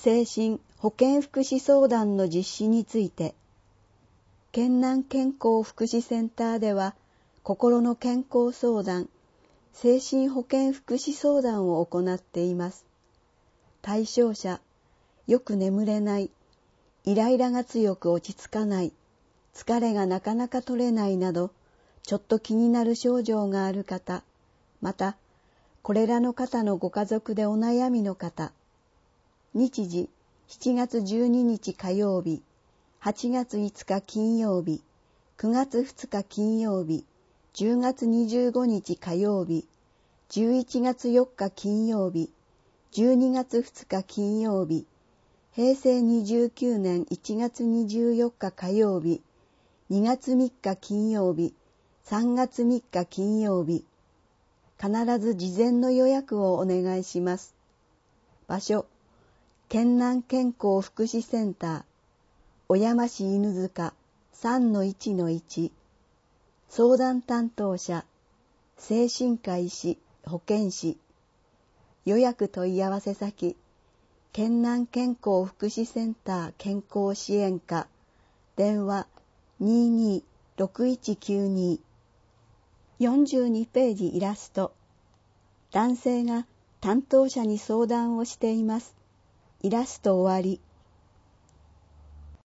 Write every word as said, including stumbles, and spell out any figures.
精神保健福祉相談の実施について、県南健康福祉センターでは、心の健康相談、精神保健福祉相談を行っています。対象者、よく眠れない、イライラが強く落ち着かない、疲れがなかなか取れないなど、ちょっと気になる症状がある方、また、これらの方のご家族でお悩みの方、日時しちがつじゅうににち火曜日、はちがついつか金曜日、くがつふつか金曜日、じゅうがつにじゅうごにち火曜日、じゅういちがつよっか金曜日、じゅうにがつふつか金曜日、へいせいにじゅうきゅうねんいちがつにじゅうよっか火曜日、にがつみっか金曜日、さんがつみっか金曜日、必ず事前の予約をお願いします。場所、県南健康福祉センター、小山市犬塚 さんのいちのいち、相談担当者、精神科医師、保健師、予約問い合わせ先、県南健康福祉センター健康支援課、電話 にーにーろくいちきゅうにー、よんじゅうにページイラスト、男性が担当者に相談をしています。イラスト終わり。